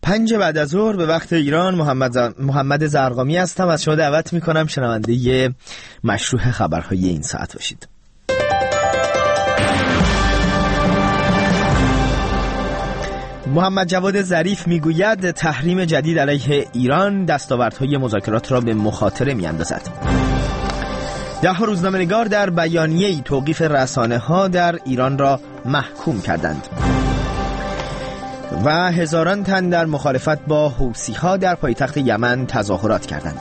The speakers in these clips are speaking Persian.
5 بعد از ظهر به وقت ایران. محمد زرقامی هستم. از شما دعوت میکنم شنونده مشروع خبرهای این ساعت باشید. محمد جواد ظریف میگوید تحریم جدید علیه ایران دستاوردهای مذاکرات را به مخاطره میاندازد. 10 روزنامه‌نگار در بیانیه‌ای توقیف رسانه‌ها در ایران را محکوم کردند و هزاران تن در مخالفت با حوثی‌ها در پایتخت یمن تظاهرات کردند.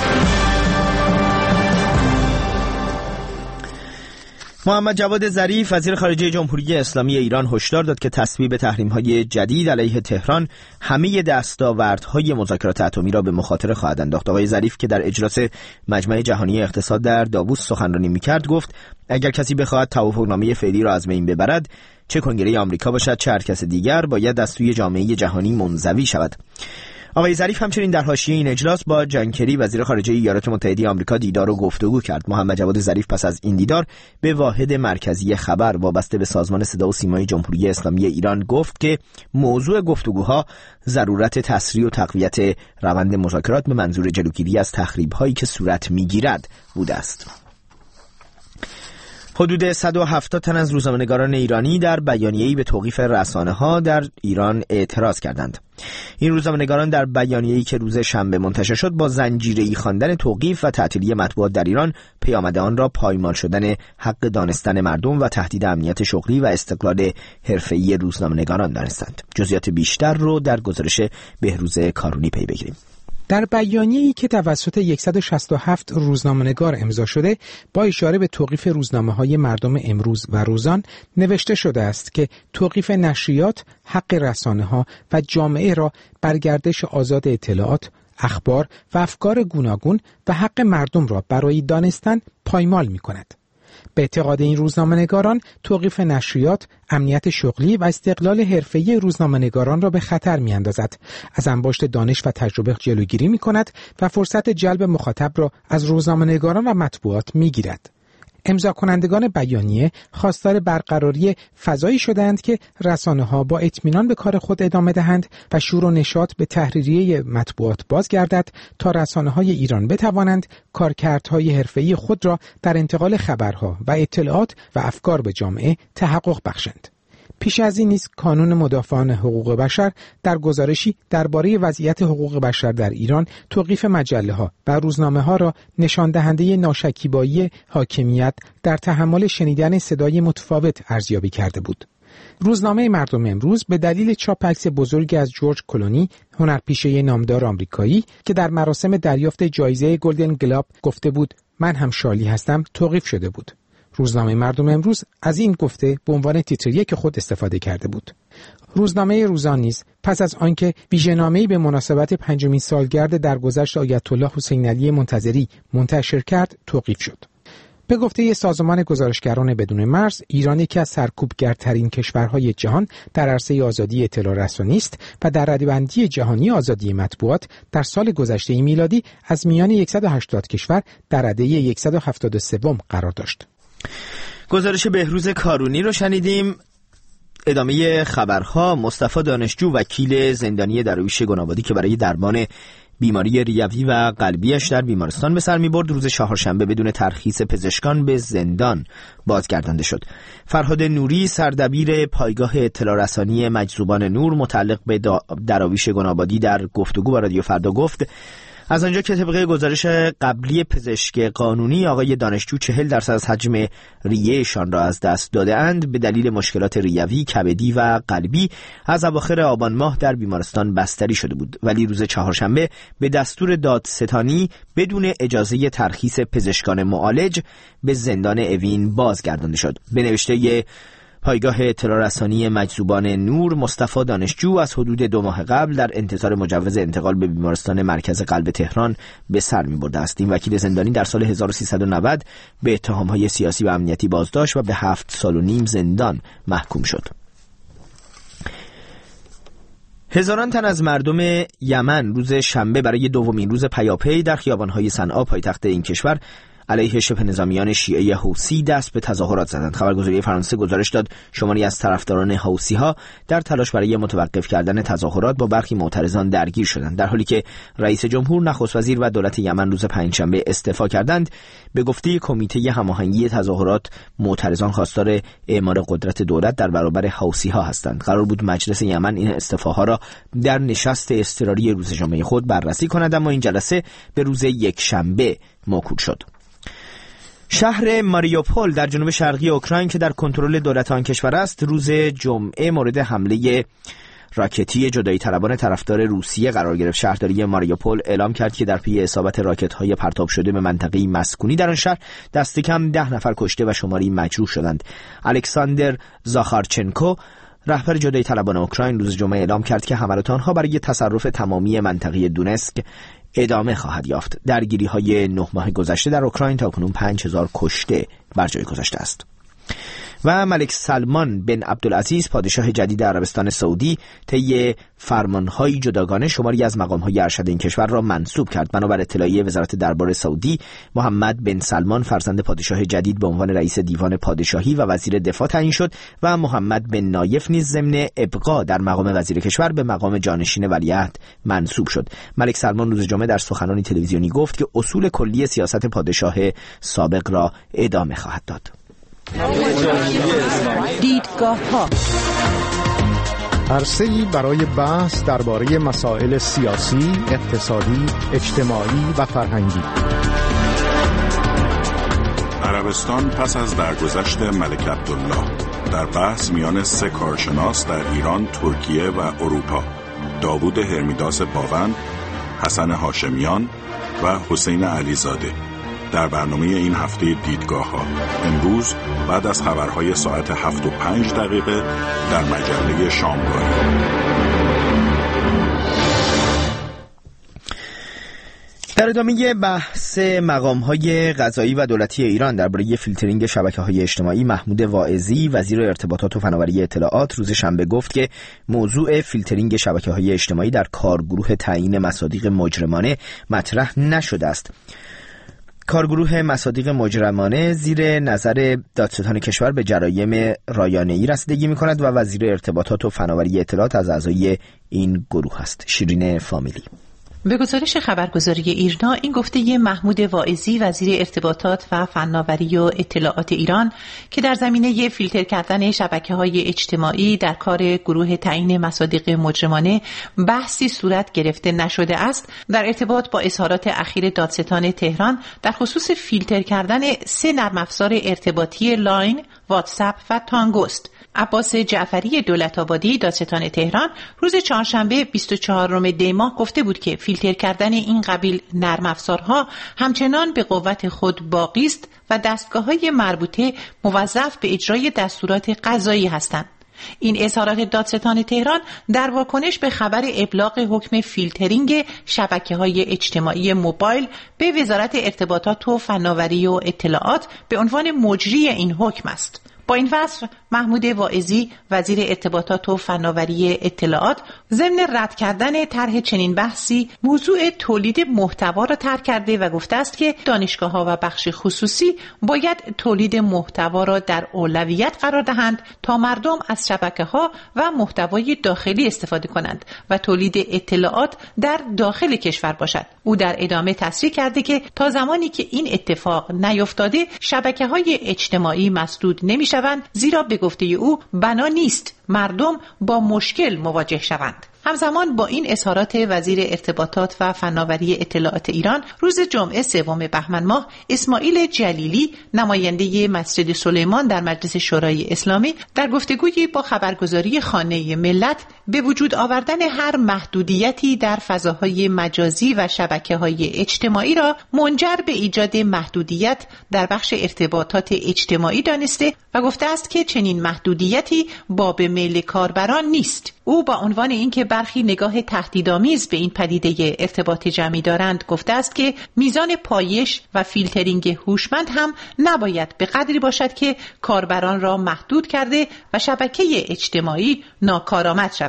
محمد جواد ظریف وزیر خارجه جمهوری اسلامی ایران هشدار داد که تصویب تحریم‌های جدید علیه تهران همه دستاوردهای مذاکرات اتمی را به مخاطره خواهد انداخت. آقای ظریف که در اجلاس مجمع جهانی اقتصاد در داووس سخنرانی می‌کرد گفت اگر کسی بخواهد توافقنامه فعلی را از بین ببرد، چه کنگره آمریکا باشد چه هر کس دیگر، باید از سوی جامعه جهانی منزوی شود. آقای ظریف همچنین در حاشیه این اجلاس با جان کری وزیر خارجه ایالات متحده آمریکا دیدار و گفتگو کرد. محمد جواد ظریف پس از این دیدار به واحد مرکزی خبر وابسته به سازمان صدا و سیمای جمهوری اسلامی ایران گفت که موضوع گفتگوها ضرورت تسریع و تقویت روند مذاکرات به منظور جلوگیری از تخریب‌هایی که صورت می‌گیرد بوده است. حدود 170 تن از روزنامه‌نگاران ایرانی در بیانیه‌ای به توقیف رسانه‌ها در ایران اعتراض کردند. این روزنامه‌نگاران در بیانیه‌ای که روز شنبه منتشر شد با زنجیره‌ای خواندن توقیف و تعطیلی مطبوعات در ایران پیامد آن را پایمال شدن حق دانستن مردم و تهدید امنیت شغلی و استقلال حرفه‌ای روزنامه‌نگاران دانستند. جزئیات بیشتر رو در گزارش بهروز کارونی پی بگیریم. در بیانیه‌ای که توسط 167 روزنامه‌نگار امضا شده با اشاره به توقیف روزنامه‌های مردم امروز و روزان نوشته شده است که توقیف نشریات حق رسانه‌ها و جامعه را بر گردش آزاد اطلاعات، اخبار و افکار گوناگون و حق مردم را برای دانستن پایمال می‌کند. به اعتقاد این روزنامه‌نگاران توقیف نشریات امنیت شغلی و استقلال حرفه‌ای روزنامه‌نگاران را به خطر می‌اندازد، از انباشت دانش و تجربه جلوگیری می‌کند و فرصت جلب مخاطب را از روزنامه‌نگاران و مطبوعات می‌گیرد. امضا کنندگان بیانیه خواستار برقراری فضایی شدند که رسانه‌ها با اطمینان به کار خود ادامه دهند و شور و نشاط به تحریریه مطبوعات بازگردد تا رسانه‌های ایران بتوانند کارکردهای حرفه‌ای خود را در انتقال خبرها و اطلاعات و افکار به جامعه تحقق بخشند. پیش از این نیز کانون مدافعان حقوق بشر در گزارشی درباره وضعیت حقوق بشر در ایران توقیف مجله‌ها و روزنامه‌ها را نشان دهنده ناشکیبایی حاکمیت در تحمل شنیدن صدای متفاوت ارزیابی کرده بود. روزنامه مردم امروز به دلیل چاپ عکس بزرگی از جورج کلونی، هنرپیشه نامدار آمریکایی که در مراسم دریافت جایزه گلدن گلوب گفته بود من هم شالی هستم، توقیف شده بود. روزنامه مردم امروز از این گفته به عنوان تیتر یک خود استفاده کرده بود. روزنامه روزان نیز پس از آنکه ویژه‌نامه‌ای به مناسبت 5مین سالگرد درگذشت آیت الله حسین علی منتظری منتشر کرد توقیف شد. به گفته سازمان گزارشگران بدون مرز، ایران یکی از سرکوبگرترین کشورهای جهان در عرصه آزادی اطلاع رسانی است و در رده‌بندی جهانی آزادی مطبوعات در سال گذشته میلادی از میان 180 کشور در رده 173م قرار داشت. گزارش بهروز کارونی رو شنیدیم. ادامه خبرها. مصطفی دانشجو وکیل زندانی درویش گنابادی که برای درمان بیماری ریوی و قلبیش در بیمارستان به سر می‌برد روز چهارشنبه بدون ترخیص پزشکان به زندان بازگردانده شد. فرهاد نوری سردبیر پایگاه اطلاع رسانی مجذوبان نور متعلق به درویش گنابادی در گفتگو با رادیو فردا گفت از آنجا که طبق گزارش قبلی پزشک قانونی آقای دانشجو 40% از حجم ریه‌شان را از دست داده اند، به دلیل مشکلات ریوی، کبدی و قلبی از اواخر آبان ماه در بیمارستان بستری شده بود، ولی روز چهارشنبه به دستور دادستانی بدون اجازه ترخیص پزشکان معالج به زندان اوین بازگردانده شد. به نوشته پایگاه اطلاع رسانی مجذوبان نور، مصطفی دانشجو از حدود 2 ماه قبل در انتظار مجوز انتقال به بیمارستان مرکز قلب تهران به سر می‌برده است. این وکیل زندانی در سال 1390 به اتهام‌های سیاسی و امنیتی بازداشت و به 7 سال و نیم زندان محکوم شد. هزاران تن از مردم یمن روز شنبه برای دومین روز پیاپی در خیابان‌های صنعا پایتخت این کشور علیه شبه نظامیان شیعه حوثی دست به تظاهرات زدند. خبرگزاری فرانسه گزارش داد شماری از طرفداران حوثی‌ها در تلاش برای متوقف کردن تظاهرات با برخی معترضان درگیر شدند. در حالی که رئیس جمهور، نخست وزیر و دولت یمن روز پنجشنبه استعفا کردند، به گفته کمیته هماهنگی تظاهرات، معترضان خواستار اعمار قدرت دولت در برابر حوثی‌ها هستند. قرار بود مجلس یمن این استعفاها را در نشست اضطراری روز جمعه خود بررسی کند، اما این جلسه به روز یکشنبه موکول شد. شهر ماریوپول در جنوب شرقی اوکراین که در کنترل دولت آن کشور است، روز جمعه مورد حمله راکتی جدایی طلبان طرفدار روسیه قرار گرفت. شهرداری ماریوپول اعلام کرد که در پی اصابت راکت‌های پرتاب شده به منطقه مسکونی در آن شهر دست کم 10 نفر کشته و شماری مجروح شدند. الکساندر زاخارچنکو، رهبر جدایی طلبان اوکراین، روز جمعه اعلام کرد که حملات آنها برای تصرف تمامی منطقه دونسک ادامه خواهد یافت. درگیری‌های 9 ماه گذشته در اوکراین تاکنون 5000 کشته بر جای گذاشته است. و ملک سلمان بن عبدالعزیز پادشاه جدید عربستان سعودی طی فرمان‌های جداگانه شماری از مقام‌های ارشد این کشور را منصوب کرد. بنابر اطلاعیه وزارت دربار سعودی، محمد بن سلمان فرزند پادشاه جدید به عنوان رئیس دیوان پادشاهی و وزیر دفاع تعیین شد و محمد بن نایف نیز ضمن ابقا در مقام وزیر کشور به مقام جانشین ولیعهد منصوب شد. ملک سلمان روز جمعه در سخنرانی تلویزیونی گفت که اصول کلی سیاست پادشاه سابق را ادامه خواهد داد. دیدگاه‌ها عرصه‌ای برای بحث درباره مسائل سیاسی، اقتصادی، اجتماعی و فرهنگی. عربستان پس از درگذشت ملک عبدالله در بحث میان 3 کارشناس در ایران، ترکیه و اروپا، داوود هرمیداس باوند، حسن هاشمیان و حسین علیزاده، در برنامه این هفته دیدگاه‌ها امروز بعد از خبرهای ساعت 7:05 در مجله شامگاهی. در ادامه بحث مقام‌های قضایی و دولتی ایران درباره فیلترینگ شبکه‌های اجتماعی، محمود واعظی وزیر ارتباطات و فناوری اطلاعات روز شنبه گفت که موضوع فیلترینگ شبکه‌های اجتماعی در کارگروه تعیین مصادیق مجرمانه مطرح نشده است. کارگروه مصادیق مجرمانه زیر نظر دادستان کشور به جرایم رایانه‌ای رسیدگی می‌کند و وزیر ارتباطات و فناوری اطلاعات از اعضای این گروه است. شیرین فامیلی. به گزارش خبرگزاری ایرنا، این گفته محمود واعظی وزیر ارتباطات و فناوری و اطلاعات ایران که در زمینه فیلتر کردن شبکه‌های اجتماعی در کار گروه تعیین مصادیق مجرمانه بحثی صورت گرفته نشده است، در ارتباط با اظهارات اخیر دادستان تهران در خصوص فیلتر کردن 3 نرم افزار ارتباطی لاین، واتساپ و تانگوست. عباس جعفری دولت‌آبادی دادستان تهران روز چهارشنبه 24 دی ماه گفته بود که فیلتر کردن این قبیل نرم افزارها همچنان به قوت خود باقی است و دستگاه‌های مربوطه موظف به اجرای دستورات قضایی هستند. این اظهارات دادستان تهران در واکنش به خبر ابلاغ حکم فیلترینگ شبکه‌های اجتماعی موبایل به وزارت ارتباطات و فناوری و اطلاعات به عنوان مجری این حکم است. با این وصف محمود واعظی وزیر ارتباطات و فناوری اطلاعات ضمن رد کردن طرح چنین بحثی موضوع تولید محتوا را طرح کرده و گفته است که دانشگاه‌ها و بخش خصوصی باید تولید محتوا را در اولویت قرار دهند تا مردم از شبکه‌ها و محتوای داخلی استفاده کنند و تولید اطلاعات در داخل کشور باشد. او در ادامه تصریح کرده که تا زمانی که این اتفاق نیفتاده شبکه‌های اجتماعی مسدود نمی‌شوند، زیرا به گفته او بنا نیست مردم با مشکل مواجه شوند. همزمان با این اظهارات وزیر ارتباطات و فناوری اطلاعات ایران روز جمعه 3 بهمن ماه اسماعیل جلیلی نماینده مسجد سلیمان در مجلس شورای اسلامی در گفتگویی با خبرگزاری خانه ملت به وجود آوردن هر محدودیتی در فضاهای مجازی و شبکه‌های اجتماعی را منجر به ایجاد محدودیت در بخش ارتباطات اجتماعی دانسته و گفته است که چنین محدودیتی باب میل کاربران نیست. او با عنوان اینکه برخی نگاه تهدیدآمیز به این پدیده ارتباط جمعی دارند گفته است که میزان پایش و فیلترینگ هوشمند هم نباید به قدری باشد که کاربران را محدود کرده و شبکه اجتماعی ناکارآمد شود.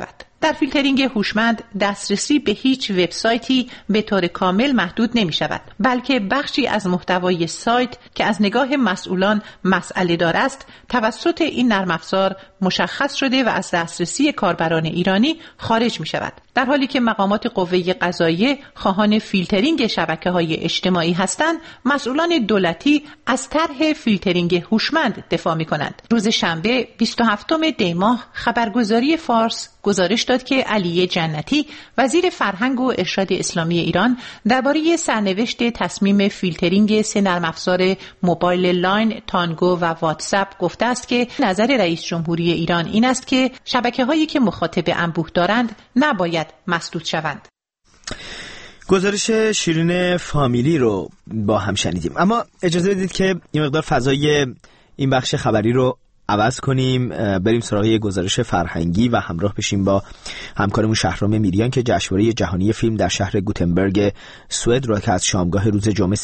در فیلترینگ هوشمند دسترسی به هیچ وبسایتی به طور کامل محدود نمی شود، بلکه بخشی از محتوای سایت که از نگاه مسئولان مسئله دار است توسط این نرم افزار مشخص شده و از دسترسی کاربران ایرانی خارج می شود، در حالی که مقامات قوه قضاییه خواهان فیلترینگ شبکه‌های اجتماعی هستند. مسئولان دولتی از طرح فیلترینگ هوشمند دفاع می کنند. روز شنبه 27 دی ماه خبرگزاری فارس گزارش داد که علی جنتی وزیر فرهنگ و ارشاد اسلامی ایران درباره سرنوشت تصمیم فیلترینگ سه نرم افزار موبایل لاین، تانگو و واتساپ گفته است که نظر رئیس جمهوری ایران این است که شبکه‌هایی که مخاطب انبوه دارند نباید مسدود شوند. گزارش شیرین فامیلی رو با هم شنیدیم، اما اجازه بدید که این مقدار فضای این بخش خبری رو عوض کنیم، بریم سراغ یه گزارش فرهنگی و همراه بشیم با همکارمون شهرام میریان که جشنواره جهانی فیلم در شهر گوتنبرگ سوئد را که از شامگاه روز جمعه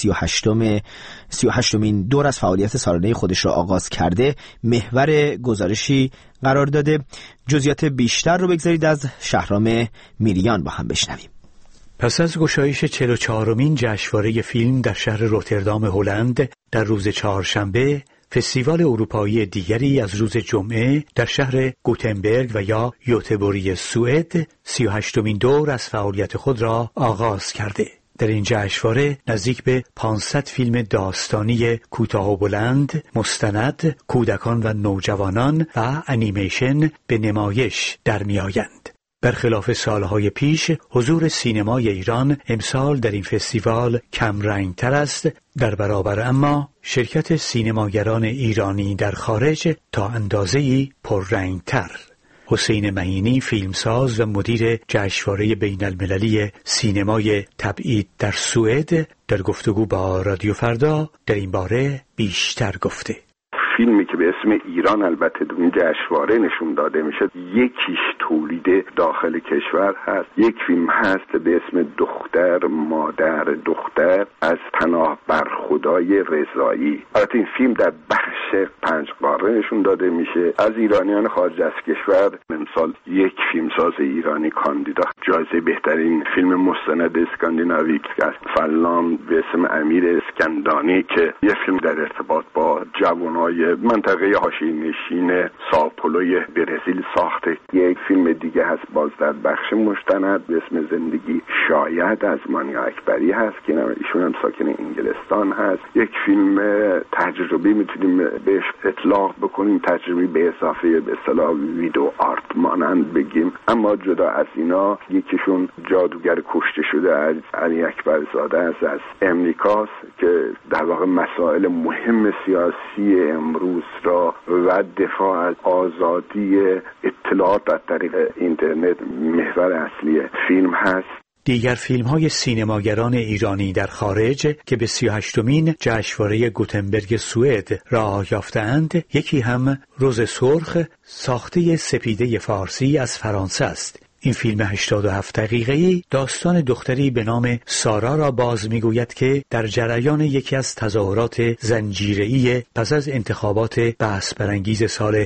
38مین دور از فعالیت سالانه خودش را آغاز کرده محور گزارشی قرار داده. جزئیات بیشتر رو بگذارید از شهرام میریان با هم بشنویم. پس از گشایش 44مین جشنواره فیلم در شهر روتردام هلند در روز چهارشنبه، فستیوال اروپایی دیگری از روز جمعه در شهر گوتنبرگ و یا یوتبوری سوئد 38مین دور از فعالیت خود را آغاز کرده. در این جشنواره نزدیک به 500 فیلم داستانی کوتاه و بلند، مستند، کودکان و نوجوانان و انیمیشن به نمایش در می‌آیند. برخلاف سالهای پیش، حضور سینمای ایران امسال در این فستیوال کم رنگتر است، در برابر اما شرکت سینماگران ایرانی در خارج تا اندازه‌ای پررنگتر. حسین معینی، فیلمساز و مدیر جشنواره بین المللی سینمای تبعید در سوئد، در گفتگو با رادیو فردا در این باره بیشتر گفته. فیلمی که به اسم ایران البته در این جشنواره نشون داده میشه، یکیش تولید داخل کشور هست، یک فیلم هست به اسم دختر مادر دختر از پناه برخدای رضایی. البته این فیلم در بخش 5 قاره نشون داده میشه. از ایرانیان خارج از کشور امسال یک فیلمساز ایرانی کاندیدا جایزه بهترین فیلم مستند اسکاندیناوی است، فلان به اسم امیر اسکندانی که یک فیلم در ارتباط با جوانای منطقه حاشیه‌نشین ساوپولوی برزیل ساخته. یک فیلم دیگه هست باز در بخش مستند به اسم زندگی شاید از مانیا اکبری هست که ایشون هم ساکن انگلستان هست. یک فیلم تجربی میتونیم بهش اطلاق بکنیم، تجربی به اضافه به اصطلاح ویدیو آرت مانند بگیم. اما جدا از اینا یکیشون جادوگر کشته شده از علی اکبرزاده است از امریکاست که در واقع مسائل مهم سیاسی امروز را و دفاع از آزادی اطلاعات از طریق اینترنت محور اصلی فیلم هست. دیگر فیلم‌های سینماگران ایرانی در خارج که به 38مین جشنواره گوتنبرگ سوئد راه یافته‌اند، یکی هم روز سرخ ساخته سپیده فارسی از فرانسه است. این فیلم 87 دقیقه‌ای داستان دختری به نام سارا را باز می‌گوید که در جریان یکی از تظاهرات زنجیره‌ای پس از انتخابات بحث برانگیز سال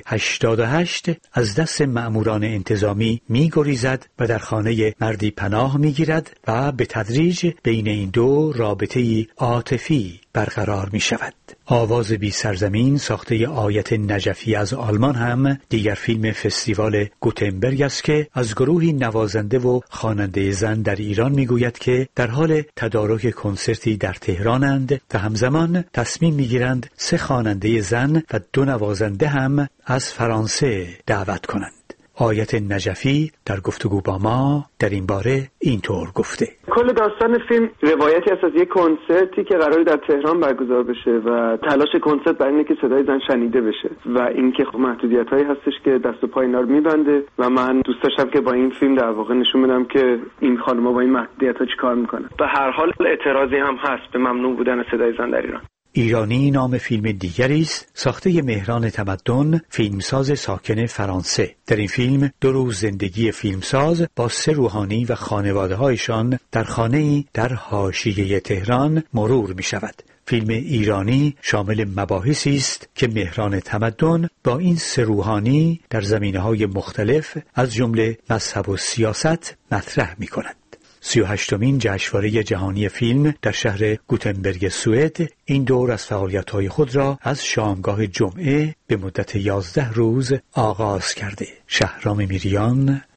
88 از دست مأموران انتظامی می‌گریزد و در خانه مردی پناه می‌گیرد و به تدریج بین این دو رابطه‌ای عاطفی برقرار می‌شود. آواز بی سرزمین ساخته آیت نجفی از آلمان هم دیگر فیلم فستیوال گوتنبرگ است که از گروهی نوازنده و خواننده زن در ایران میگوید که در حال تدارک کنسرتی در تهرانند و همزمان تصمیم میگیرند 3 خواننده زن و 2 نوازنده هم از فرانسه دعوت کنند. آیت نجفی در گفتگو با ما در این باره اینطور گفته: کل داستان فیلم روایتی است از یک کنسرتی که قراره در تهران برگزار بشه و تلاش کنسرت برای اینه که صدای زن شنیده بشه و اینکه محدودیت‌هایی هستش که دست و پای اینا رو می‌بنده و من دوست داشتم که با این فیلم در واقع نشون بدم که این خانم‌ها با این محدودیت‌ها چیکار می‌کنن. به هر حال اعتراضی هم هست به ممنوع بودن صدای زن در ایران. ایرانی نام فیلم دیگری است ساخته مهران تمدن، فیلمساز ساکن فرانسه. در این فیلم 2 روز زندگی فیلمساز با 3 روحانی و خانواده‌هایشان در خانه‌ای در حاشیه تهران مرور می‌شود. فیلم ایرانی شامل مباحثی است که مهران تمدن با این سه روحانی در زمینه‌های مختلف از جمله مذهب و سیاست مطرح می‌کند. 38مین جشنواره جهانی فیلم در شهر گوتنبرگ سوئد این دور از فعالیت‌های خود را از شامگاه جمعه به مدت 11 روز آغاز کرده. شهرام میریان،